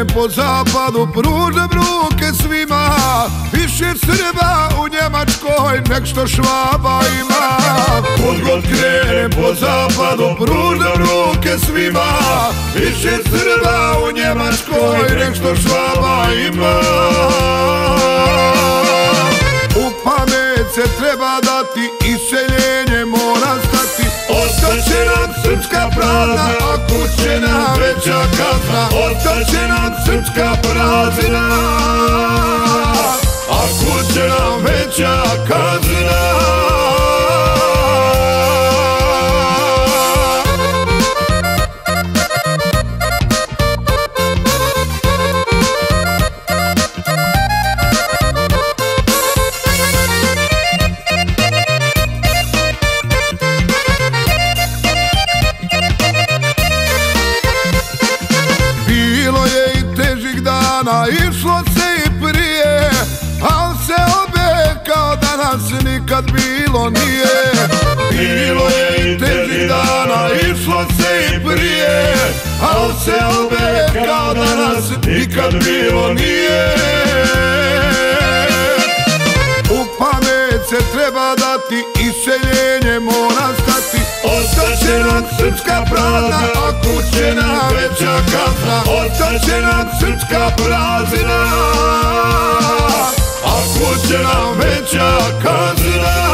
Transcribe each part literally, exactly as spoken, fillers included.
krenem po zapadu, pružam ruke svima. Više Srba u Njemačkoj nek što Švaba ima. Kud god krenem po zapadu, pružam ruke svima. Više Srba u Njemačkoj nek što Švaba ima. U pamet se treba dati, iseljenje mora stati. Ostaće nam srpska pravda, a kuće nam veća kazna. Ostaće nam srpska prazina, a kuće nam veća kazna. Išlo se i prije, al se obe kao danas nikad bilo nije. Bilo je i težih dana, išlo se i prije, al se obe kao danas nikad bilo nije. U pamet se treba dati, iseljenje mora stati. Ostaće nam srpska pravda, a kuće nam veća kazna. Ostaće nam srpska prazina, a kuće nam veća kazna.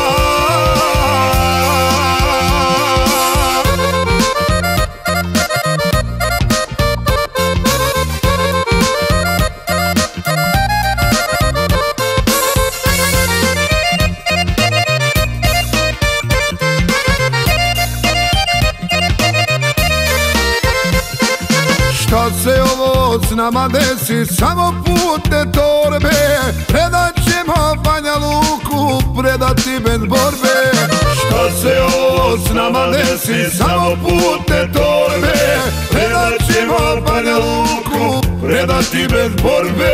Šta se ovo s nama desi, samo putne torbe. Predat ćemo Banja Luku, predati bez borbe. Šta se ovo s nama desi, samo putne torbe. Predat ćemo Banja Luku, predati bez borbe.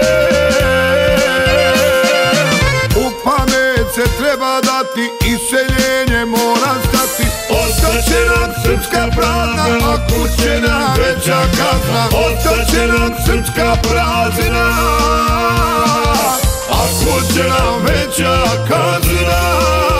U pamet se treba dati, iseljenje mora stati. Ostaće nam srpska pravda, a kuće nam veća kazna. Ostaće nam srpska prazina, a kuće nam veća kazna.